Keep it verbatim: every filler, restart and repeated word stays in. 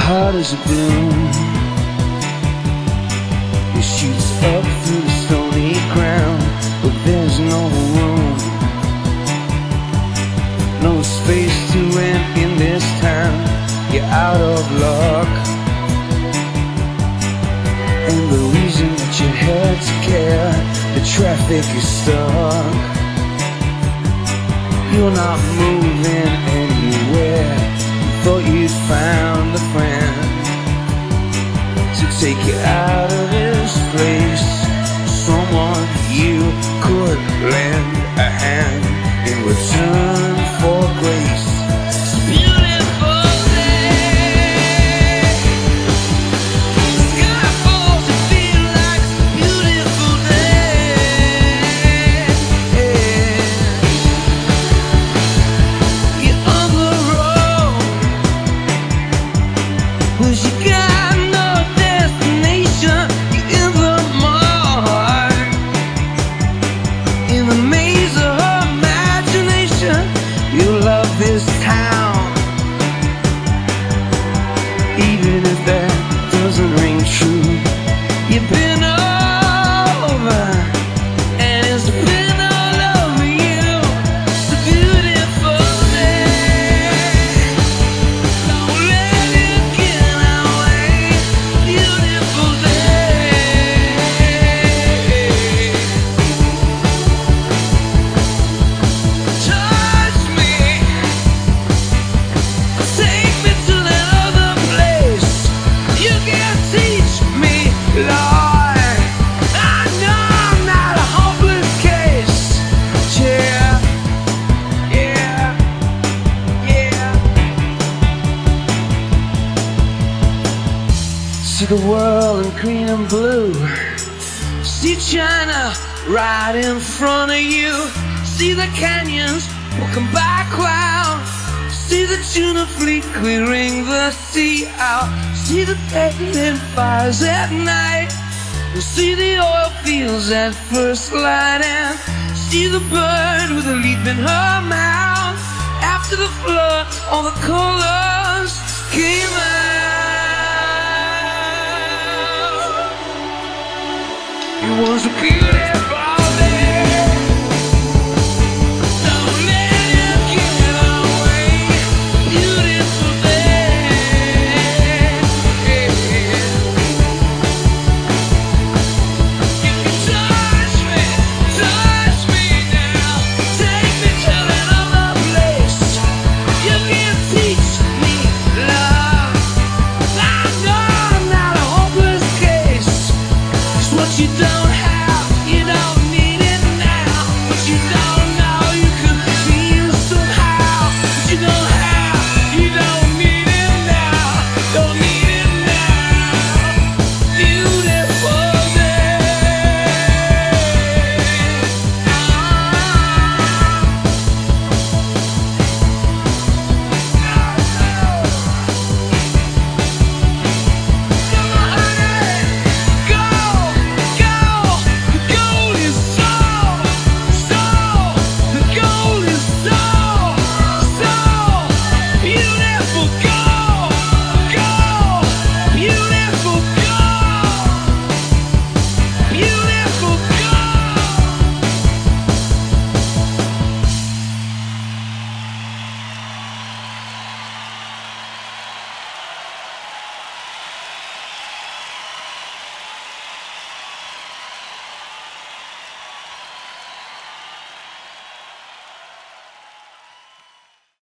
heart is a bloom. It shoots up through the stony ground, but there's no room, no space to rent in this town. You're out of luck, and the reason that you had to care, the traffic is stuck. You're not moving anywhere. You thought you'd found a friend to take you out of this place, someone you could lend a hand in return for grace. It's a beautiful day. The sky falls to feel like a beautiful day. You're on the road, 'cause you got no destination. You're in the mud, in the maze of her imagination. You love this town, even if that doesn't ring true. You've been over, and it's been all over you. It's a beautiful day. Don't let it get away. Beautiful day. Touch me, take me to that other place. You can teach me, Lord. I know I'm not a hopeless case. Yeah, yeah, yeah. See the world in green and blue. See China right in front of you. See the canyons walking background. See the tuna fleet clearing the sea out. See the dead fires at night. And see the oil fields at first light. And see the bird with a leaf in her mouth. After the flood, all the colors came out. It was a beautiful